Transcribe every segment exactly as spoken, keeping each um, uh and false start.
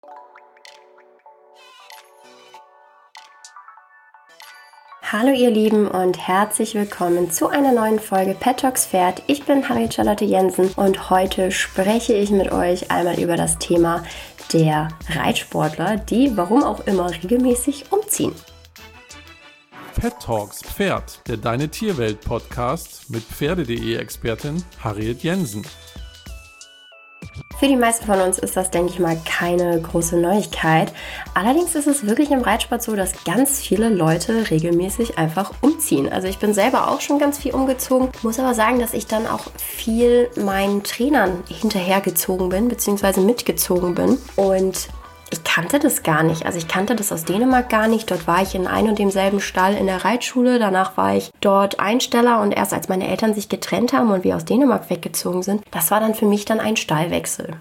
Hallo ihr Lieben und herzlich willkommen zu einer neuen Folge Pet Talks Pferd. Ich bin Harriet Charlotte Jensen und heute spreche ich mit euch einmal über das Thema der Reitsportler, die warum auch immer regelmäßig umziehen. Pet Talks Pferd, der Deine Tierwelt Podcast mit Pferde punkt de-Expertin Harriet Jensen. Für die meisten von uns ist das, denke ich mal, keine große Neuigkeit. Allerdings ist es wirklich im Reitsport so, dass ganz viele Leute regelmäßig einfach umziehen. Also ich bin selber auch schon ganz viel umgezogen, muss aber sagen, dass ich dann auch viel meinen Trainern hinterhergezogen bin, beziehungsweise mitgezogen bin. Und ich kannte das gar nicht. Also ich kannte das aus Dänemark gar nicht. Dort war ich in ein und demselben Stall in der Reitschule. Danach war ich dort Einsteller und erst als meine Eltern sich getrennt haben und wir aus Dänemark weggezogen sind, das war dann für mich dann ein Stallwechsel.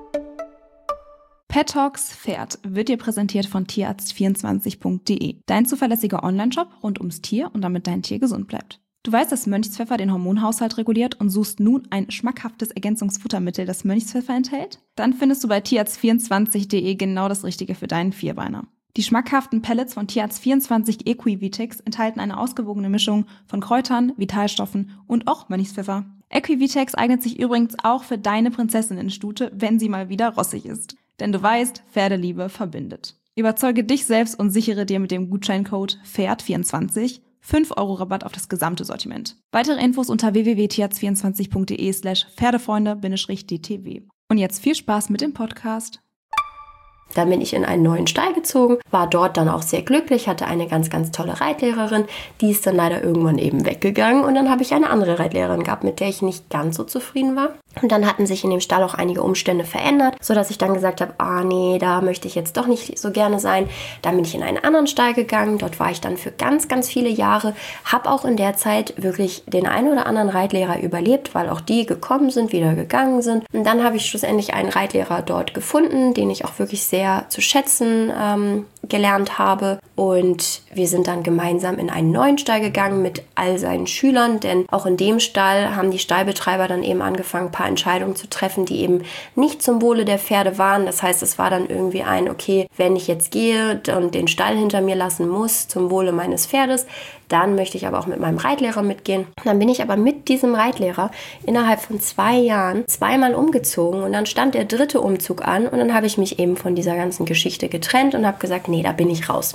Pet Talks Pferd wird dir präsentiert von tierarzt vierundzwanzig punkt de. Dein zuverlässiger Online-Shop rund ums Tier und damit dein Tier gesund bleibt. Du weißt, dass Mönchspfeffer den Hormonhaushalt reguliert und suchst nun ein schmackhaftes Ergänzungsfuttermittel, das Mönchspfeffer enthält? Dann findest du bei tierarzt vierundzwanzig punkt de genau das Richtige für deinen Vierbeiner. Die schmackhaften Pellets von tierarzt vierundzwanzig Equivitex enthalten eine ausgewogene Mischung von Kräutern, Vitalstoffen und auch Mönchspfeffer. Equivitex eignet sich übrigens auch für deine Prinzessinnenstute, wenn sie mal wieder rossig ist. Denn du weißt, Pferdeliebe verbindet. Überzeuge dich selbst und sichere dir mit dem Gutscheincode Pferd vierundzwanzig fünf Euro Rabatt auf das gesamte Sortiment. Weitere Infos unter w w w punkt tierarzt vierundzwanzig punkt de slash Pferdefreunde D T W. Und jetzt viel Spaß mit dem Podcast. Dann bin ich in einen neuen Stall gezogen, war dort dann auch sehr glücklich, hatte eine ganz, ganz tolle Reitlehrerin, die ist dann leider irgendwann eben weggegangen und dann habe ich eine andere Reitlehrerin gehabt, mit der ich nicht ganz so zufrieden war. Und dann hatten sich in dem Stall auch einige Umstände verändert, sodass ich dann gesagt habe, ah nee, da möchte ich jetzt doch nicht so gerne sein. Dann bin ich in einen anderen Stall gegangen, dort war ich dann für ganz, ganz viele Jahre, habe auch in der Zeit wirklich den einen oder anderen Reitlehrer überlebt, weil auch die gekommen sind, wieder gegangen sind. Und dann habe ich schlussendlich einen Reitlehrer dort gefunden, den ich auch wirklich sehr zu schätzen ähm, gelernt habe und wir sind dann gemeinsam in einen neuen Stall gegangen mit all seinen Schülern, denn auch in dem Stall haben die Stallbetreiber dann eben angefangen, ein paar Entscheidungen zu treffen, die eben nicht zum Wohle der Pferde waren. Das heißt, es war dann irgendwie ein, okay, wenn ich jetzt gehe und den Stall hinter mir lassen muss zum Wohle meines Pferdes, dann möchte ich aber auch mit meinem Reitlehrer mitgehen. Dann bin ich aber mit diesem Reitlehrer innerhalb von zwei Jahren zweimal umgezogen und dann stand der dritte Umzug an und dann habe ich mich eben von dieser ganzen Geschichte getrennt und habe gesagt, nee, da bin ich raus.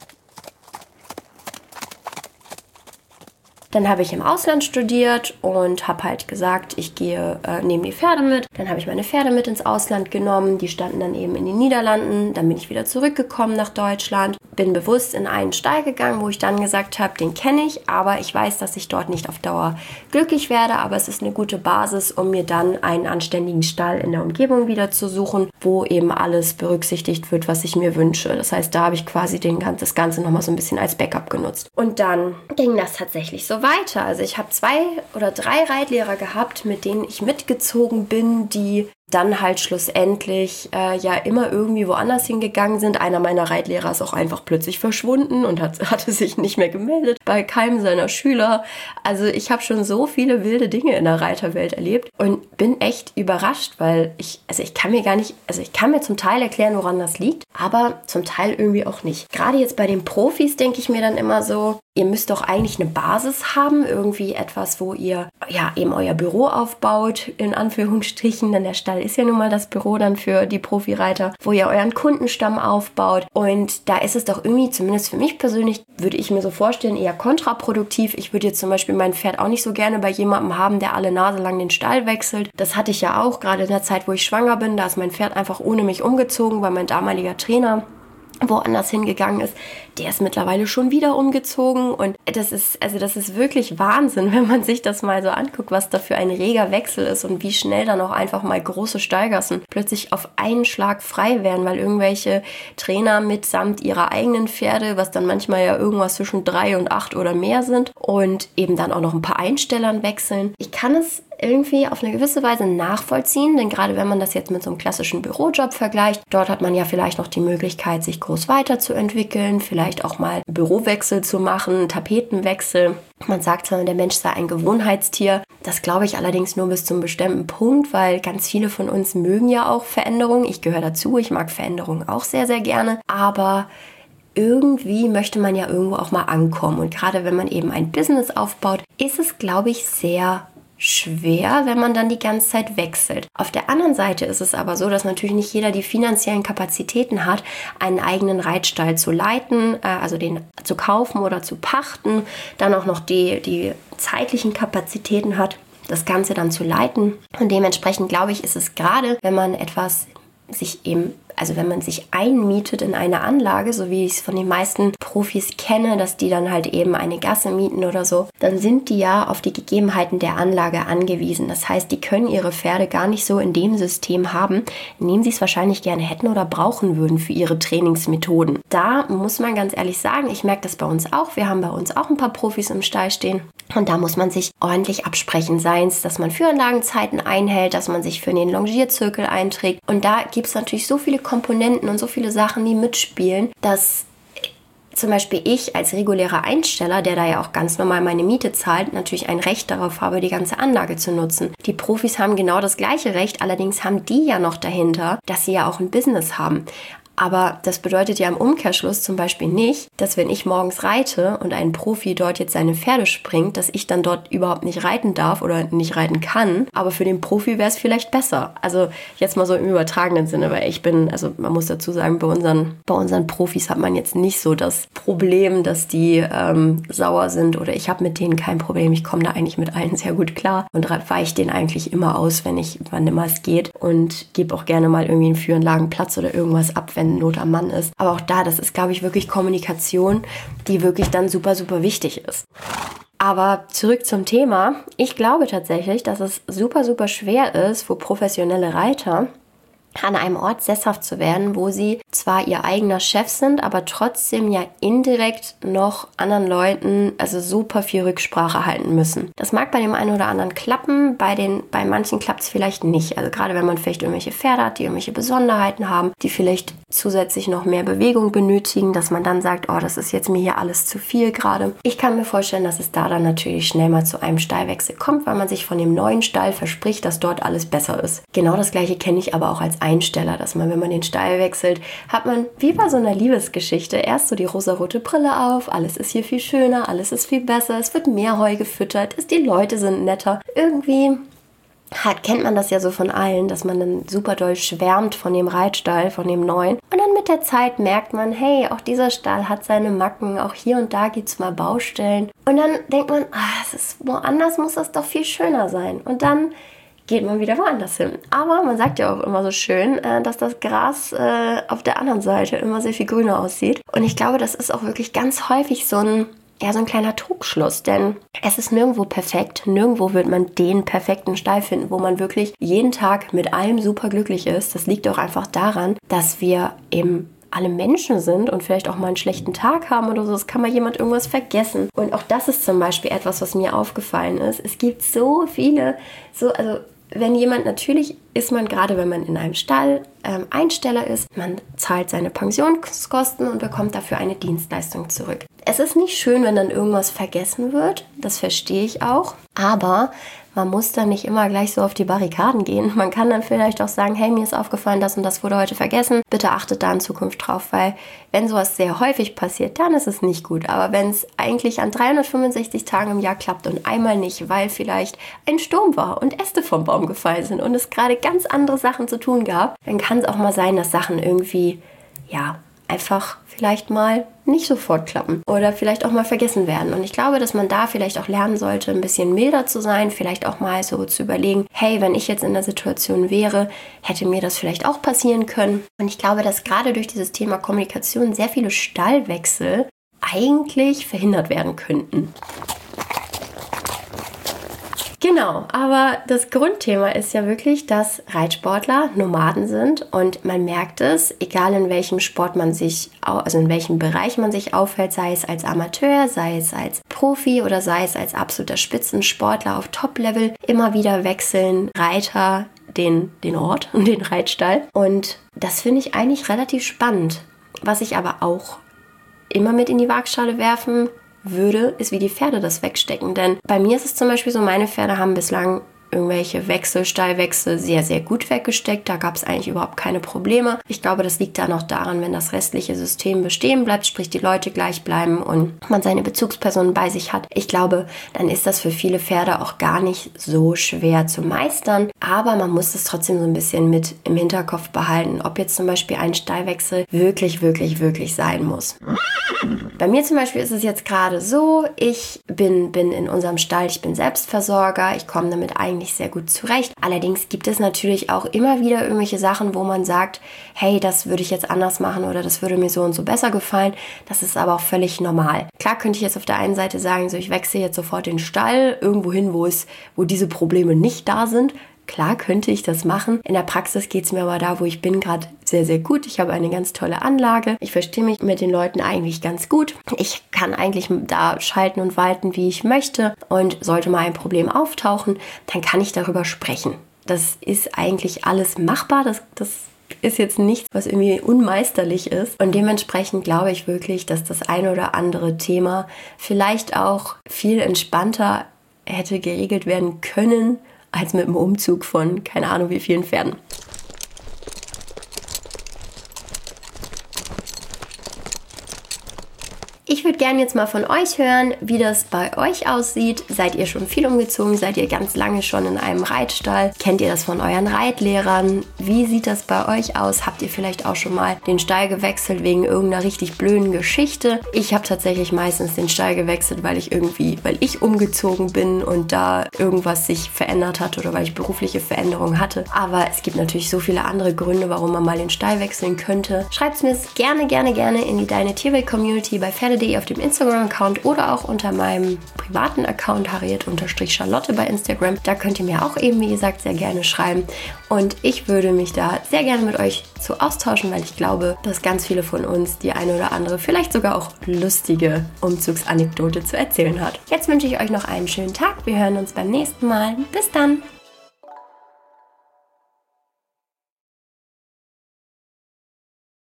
Dann habe ich im Ausland studiert und habe halt gesagt, ich gehe, äh, nehme die Pferde mit. Dann habe ich meine Pferde mit ins Ausland genommen. Die standen dann eben in den Niederlanden. Dann bin ich wieder zurückgekommen nach Deutschland. Bin bewusst in einen Stall gegangen, wo ich dann gesagt habe, den kenne ich, aber ich weiß, dass ich dort nicht auf Dauer glücklich werde. Aber es ist eine gute Basis, um mir dann einen anständigen Stall in der Umgebung wieder zu suchen, wo eben alles berücksichtigt wird, was ich mir wünsche. Das heißt, da habe ich quasi den, das Ganze nochmal so ein bisschen als Backup genutzt. Und dann ging das tatsächlich so weiter. Also ich habe zwei oder drei Reitlehrer gehabt, mit denen ich mitgezogen bin, die dann halt schlussendlich äh, ja immer irgendwie woanders hingegangen sind. Einer meiner Reitlehrer ist auch einfach plötzlich verschwunden und hat, hatte sich nicht mehr gemeldet bei keinem seiner Schüler. Also ich habe schon so viele wilde Dinge in der Reiterwelt erlebt und bin echt überrascht, weil ich, also ich kann mir gar nicht, also ich kann mir zum Teil erklären, woran das liegt, aber zum Teil irgendwie auch nicht. Gerade jetzt bei den Profis denke ich mir dann immer so, ihr müsst doch eigentlich eine Basis haben, irgendwie etwas, wo ihr ja eben euer Büro aufbaut, in Anführungsstrichen, denn der Stall ist ja nun mal das Büro dann für die Profireiter, wo ihr euren Kundenstamm aufbaut. Und da ist es doch irgendwie, zumindest für mich persönlich, würde ich mir so vorstellen, eher kontraproduktiv. Ich würde jetzt zum Beispiel mein Pferd auch nicht so gerne bei jemandem haben, der alle Nase lang den Stall wechselt. Das hatte ich ja auch, gerade in der Zeit, wo ich schwanger bin. Da ist mein Pferd einfach ohne mich umgezogen, weil mein damaliger Trainer woanders hingegangen ist, der ist mittlerweile schon wieder umgezogen und das ist, also das ist wirklich Wahnsinn, wenn man sich das mal so anguckt, was da für ein reger Wechsel ist und wie schnell dann auch einfach mal große Stallgassen plötzlich auf einen Schlag frei werden, weil irgendwelche Trainer mitsamt ihrer eigenen Pferde, was dann manchmal ja irgendwas zwischen drei und acht oder mehr sind und eben dann auch noch ein paar Einstellern wechseln. Ich kann es irgendwie auf eine gewisse Weise nachvollziehen, denn gerade wenn man das jetzt mit so einem klassischen Bürojob vergleicht, dort hat man ja vielleicht noch die Möglichkeit, sich groß weiterzuentwickeln, vielleicht auch mal Bürowechsel zu machen, Tapetenwechsel. Man sagt zwar, der Mensch sei ein Gewohnheitstier, Das glaube ich allerdings nur bis zum bestimmten Punkt, weil ganz viele von uns mögen ja auch Veränderungen. Ich gehöre dazu, ich mag Veränderungen auch sehr, sehr gerne. Aber irgendwie möchte man ja irgendwo auch mal ankommen. Und gerade wenn man eben ein Business aufbaut, ist es, glaube ich, sehr schwer, wenn man dann die ganze Zeit wechselt. Auf der anderen Seite ist es aber so, dass natürlich nicht jeder die finanziellen Kapazitäten hat, einen eigenen Reitstall zu leiten, also den zu kaufen oder zu pachten, dann auch noch die, die zeitlichen Kapazitäten hat, das Ganze dann zu leiten. Und dementsprechend, glaube ich, ist es gerade, wenn man etwas sich eben, also wenn man sich einmietet in eine Anlage, so wie ich es von den meisten Profis kenne, dass die dann halt eben eine Gasse mieten oder so, dann sind die ja auf die Gegebenheiten der Anlage angewiesen. Das heißt, die können ihre Pferde gar nicht so in dem System haben, in dem sie es wahrscheinlich gerne hätten oder brauchen würden für ihre Trainingsmethoden. Da muss man ganz ehrlich sagen, ich merke das bei uns auch. Wir haben bei uns auch ein paar Profis im Stall stehen. Und da muss man sich ordentlich absprechen, seien es, dass man Führanlagenzeiten einhält, dass man sich für den Longierzirkel einträgt. Und da gibt es natürlich so viele Komponenten und so viele Sachen, die mitspielen, dass zum Beispiel ich als regulärer Einsteller, der da ja auch ganz normal meine Miete zahlt, natürlich ein Recht darauf habe, die ganze Anlage zu nutzen. Die Profis haben genau das gleiche Recht, allerdings haben die ja noch dahinter, dass sie ja auch ein Business haben. Aber das bedeutet ja im Umkehrschluss zum Beispiel nicht, dass wenn ich morgens reite und ein Profi dort jetzt seine Pferde springt, dass ich dann dort überhaupt nicht reiten darf oder nicht reiten kann. Aber für den Profi wäre es vielleicht besser. Also jetzt mal so im übertragenen Sinne, weil ich bin, also man muss dazu sagen, bei unseren, bei unseren Profis hat man jetzt nicht so das Problem, dass die ähm, sauer sind oder ich habe mit denen kein Problem. Ich komme da eigentlich mit allen sehr gut klar und weiche denen eigentlich immer aus, wenn ich, wann immer es geht und gebe auch gerne mal irgendwie einen Führanlagenplatz oder irgendwas ab, wenn Not am Mann ist. Aber auch da, das ist, glaube ich, wirklich Kommunikation, die wirklich dann super, super wichtig ist. Aber zurück zum Thema. Ich glaube tatsächlich, dass es super, super schwer ist für professionelle Reiter, an einem Ort sesshaft zu werden, wo sie zwar ihr eigener Chef sind, aber trotzdem ja indirekt noch anderen Leuten also super viel Rücksprache halten müssen. Das mag bei dem einen oder anderen klappen, bei den bei manchen klappt es vielleicht nicht. Also gerade wenn man vielleicht irgendwelche Pferde hat, die irgendwelche Besonderheiten haben, die vielleicht zusätzlich noch mehr Bewegung benötigen, dass man dann sagt, oh, das ist jetzt mir hier alles zu viel gerade. Ich kann mir vorstellen, dass es da dann natürlich schnell mal zu einem Stallwechsel kommt, weil man sich von dem neuen Stall verspricht, dass dort alles besser ist. Genau das Gleiche kenne ich aber auch als Einsteller, dass man, wenn man den Stall wechselt, hat man wie bei so einer Liebesgeschichte erst so die rosarote Brille auf, alles ist hier viel schöner, alles ist viel besser, es wird mehr Heu gefüttert, ist, die Leute sind netter. Irgendwie hat, kennt man das ja so von allen, dass man dann super doll schwärmt von dem Reitstall, von dem neuen. Und dann mit der Zeit merkt man, hey, auch dieser Stall hat seine Macken, auch hier und da gibt es mal Baustellen. Und dann denkt man, ah, es ist, woanders muss das doch viel schöner sein. Und dann geht man wieder woanders hin. Aber man sagt ja auch immer so schön, dass das Gras auf der anderen Seite immer sehr viel grüner aussieht. Und ich glaube, das ist auch wirklich ganz häufig so ein, ja, so ein kleiner Trugschluss, denn es ist nirgendwo perfekt. Nirgendwo wird man den perfekten Stall finden, wo man wirklich jeden Tag mit allem super glücklich ist. Das liegt auch einfach daran, dass wir eben alle Menschen sind und vielleicht auch mal einen schlechten Tag haben oder so. Es kann mal jemand irgendwas vergessen. Und auch das ist zum Beispiel etwas, was mir aufgefallen ist. Es gibt so viele, so, also wenn jemand, natürlich ist man, gerade wenn man in einem Stall ähm, Einsteller ist, man zahlt seine Pensionskosten und bekommt dafür eine Dienstleistung zurück. Es ist nicht schön, wenn dann irgendwas vergessen wird, das verstehe ich auch, aber man muss dann nicht immer gleich so auf die Barrikaden gehen. Man kann dann vielleicht auch sagen, hey, mir ist aufgefallen, das und das wurde heute vergessen, bitte achtet da in Zukunft drauf, weil wenn sowas sehr häufig passiert, dann ist es nicht gut. Aber wenn es eigentlich an dreihundertfünfundsechzig Tagen im Jahr klappt und einmal nicht, weil vielleicht ein Sturm war und Äste vom Baum gefallen sind und es gerade ganz andere Sachen zu tun gab, dann kann es auch mal sein, dass Sachen irgendwie, ja, einfach vielleicht mal nicht sofort klappen oder vielleicht auch mal vergessen werden. Und ich glaube, dass man da vielleicht auch lernen sollte, ein bisschen milder zu sein, vielleicht auch mal so zu überlegen, hey, wenn ich jetzt in der Situation wäre, hätte mir das vielleicht auch passieren können. Und ich glaube, dass gerade durch dieses Thema Kommunikation sehr viele Stallwechsel eigentlich verhindert werden könnten. Genau, aber das Grundthema ist ja wirklich, dass Reitsportler Nomaden sind und man merkt es, egal in welchem Sport man sich, also in welchem Bereich man sich aufhält, sei es als Amateur, sei es als Profi oder sei es als absoluter Spitzensportler auf Top-Level, immer wieder wechseln Reiter den, den Ort und den Reitstall und das finde ich eigentlich relativ spannend. Was ich aber auch immer mit in die Waagschale werfen würde, ist, wie die Pferde das wegstecken. Denn bei mir ist es zum Beispiel so, meine Pferde haben bislang irgendwelche Wechsel, Stallwechsel sehr, sehr gut weggesteckt. Da gab es eigentlich überhaupt keine Probleme. Ich glaube, das liegt dann auch daran, wenn das restliche System bestehen bleibt, sprich die Leute gleich bleiben und man seine Bezugspersonen bei sich hat. Ich glaube, dann ist das für viele Pferde auch gar nicht so schwer zu meistern. Aber man muss es trotzdem so ein bisschen mit im Hinterkopf behalten, ob jetzt zum Beispiel ein Stallwechsel wirklich, wirklich, wirklich sein muss. Bei mir zum Beispiel ist es jetzt gerade so, ich bin, bin in unserem Stall, ich bin Selbstversorger, ich komme damit eigentlich sehr gut zurecht. Allerdings gibt es natürlich auch immer wieder irgendwelche Sachen, wo man sagt, hey, das würde ich jetzt anders machen oder das würde mir so und so besser gefallen. Das ist aber auch völlig normal. Klar könnte ich jetzt auf der einen Seite sagen, so ich wechsle jetzt sofort den Stall irgendwo hin, wo es, wo diese Probleme nicht da sind. Klar könnte ich das machen. In der Praxis geht es mir aber da, wo ich bin, gerade sehr, sehr gut. Ich habe eine ganz tolle Anlage. Ich verstehe mich mit den Leuten eigentlich ganz gut. Ich kann eigentlich da schalten und walten, wie ich möchte. Und sollte mal ein Problem auftauchen, dann kann ich darüber sprechen. Das ist eigentlich alles machbar. Das, das ist jetzt nichts, was irgendwie unmeisterlich ist. Und dementsprechend glaube ich wirklich, dass das eine oder andere Thema vielleicht auch viel entspannter hätte geregelt werden können, als mit dem Umzug von keine Ahnung wie vielen Pferden. Ich würde gerne jetzt mal von euch hören, wie das bei euch aussieht. Seid ihr schon viel umgezogen? Seid ihr ganz lange schon in einem Reitstall? Kennt ihr das von euren Reitlehrern? Wie sieht das bei euch aus? Habt ihr vielleicht auch schon mal den Stall gewechselt wegen irgendeiner richtig blöden Geschichte? Ich habe tatsächlich meistens den Stall gewechselt, weil ich irgendwie, weil ich umgezogen bin und da irgendwas sich verändert hat oder weil ich berufliche Veränderungen hatte. Aber es gibt natürlich so viele andere Gründe, warum man mal den Stall wechseln könnte. Schreibt mir es gerne, gerne, gerne in die Deine Tierwelt-Community bei Pferde auf dem Instagram-Account oder auch unter meinem privaten Account Harriet-Charlotte bei Instagram. Da könnt ihr mir auch eben, wie gesagt, sehr gerne schreiben. Und ich würde mich da sehr gerne mit euch zu austauschen, weil ich glaube, dass ganz viele von uns die eine oder andere, vielleicht sogar auch lustige Umzugsanekdote zu erzählen hat. Jetzt wünsche ich euch noch einen schönen Tag. Wir hören uns beim nächsten Mal. Bis dann!